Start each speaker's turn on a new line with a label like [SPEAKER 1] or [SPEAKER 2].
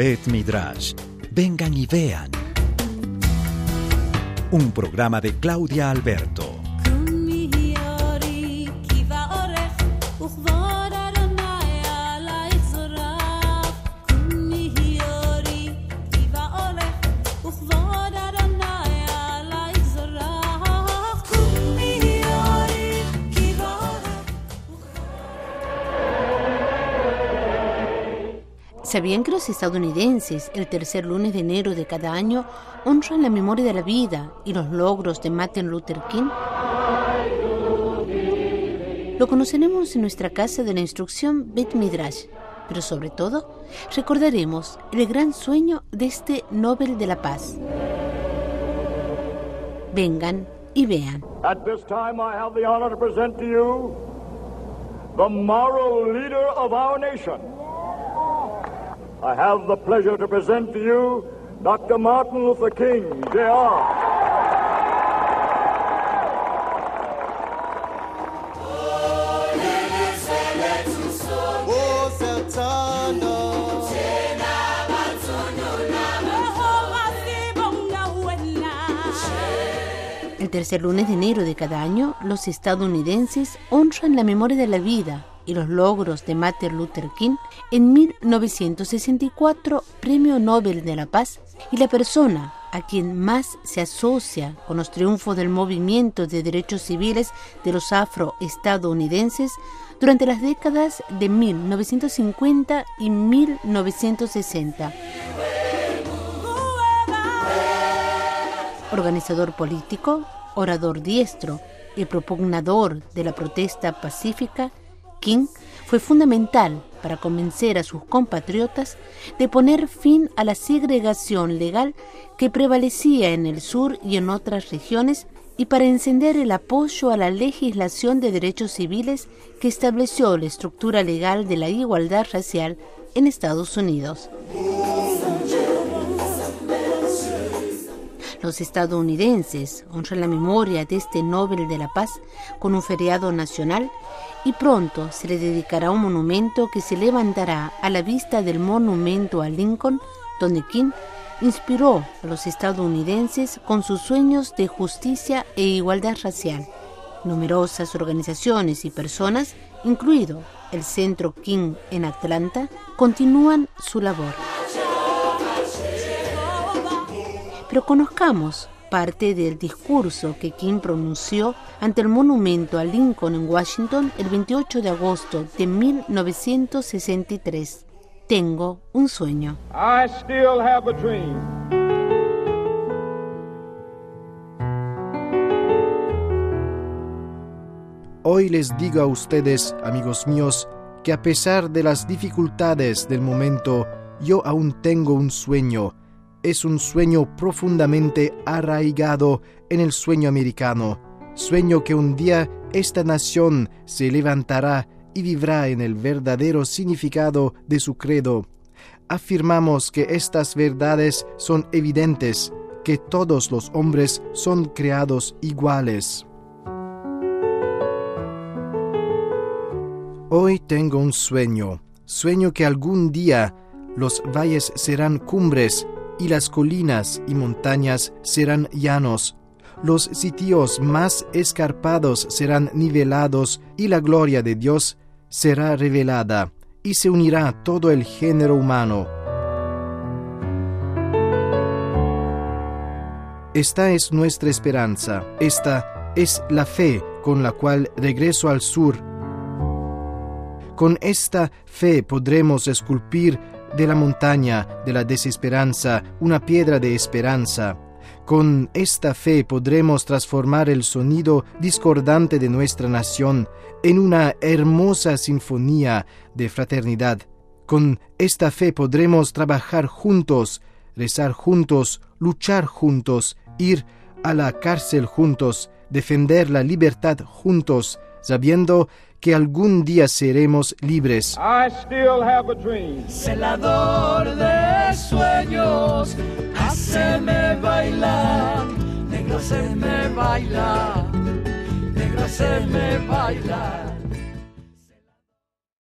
[SPEAKER 1] Bet Midrash. Vengan y vean. Un programa de Claudia Alberto.
[SPEAKER 2] ¿Sabían que los estadounidenses, el tercer lunes de enero de cada año, honran la memoria de la vida y los logros de Martin Luther King? Lo conoceremos en nuestra casa de la instrucción Bet Midrash, pero sobre todo recordaremos el gran sueño de este Nobel de la Paz. Vengan y vean.
[SPEAKER 3] At this time I have the honor to present to you the moral leader of our nation. I have the pleasure to present to you Dr. Martin Luther King, Jr.
[SPEAKER 2] El tercer lunes de enero de cada año, los estadounidenses honran la memoria de la vida y los logros de Martin Luther King, en 1964 Premio Nobel de la Paz, y la persona a quien más se asocia con los triunfos del movimiento de derechos civiles de los afroestadounidenses durante las décadas de 1950 y 1960. Organizador político, orador diestro y propugnador de la protesta pacífica, King fue fundamental para convencer a sus compatriotas de poner fin a la segregación legal que prevalecía en el sur y en otras regiones y para encender el apoyo a la legislación de derechos civiles que estableció la estructura legal de la igualdad racial en Estados Unidos. Los estadounidenses honran la memoria de este Nobel de la Paz con un feriado nacional y pronto se le dedicará un monumento que se levantará a la vista del monumento a Lincoln, donde King inspiró a los estadounidenses con sus sueños de justicia e igualdad racial. Numerosas organizaciones y personas, incluido el Centro King en Atlanta, continúan su labor. Pero conozcamos parte del discurso que King pronunció ante el monumento a Lincoln en Washington el 28 de agosto de 1963. Tengo un sueño.
[SPEAKER 3] I still have a dream.
[SPEAKER 4] Hoy les digo a ustedes, amigos míos, que a pesar de las dificultades del momento, yo aún tengo un sueño. Es un sueño profundamente arraigado en el sueño americano, sueño que un día esta nación se levantará y vivirá en el verdadero significado de su credo. Afirmamos que estas verdades son evidentes, que todos los hombres son creados iguales. Hoy tengo un sueño que algún día los valles serán cumbres, y las colinas y montañas serán llanos. Los sitios más escarpados serán nivelados y la gloria de Dios será revelada y se unirá todo el género humano. Esta es nuestra esperanza, esta es la fe con la cual regreso al sur. Con esta fe podremos esculpir de la montaña de la desesperanza una piedra de esperanza. Con esta fe podremos transformar el sonido discordante de nuestra nación en una hermosa sinfonía de fraternidad. Con esta fe podremos trabajar juntos, rezar juntos, luchar juntos, ir a la cárcel juntos, defender la libertad juntos, sabiendo que algún día seremos libres.
[SPEAKER 3] I still have a dream.
[SPEAKER 5] Celador de sueños, háceme bailar, negro, háceme bailar, negro, háceme bailar.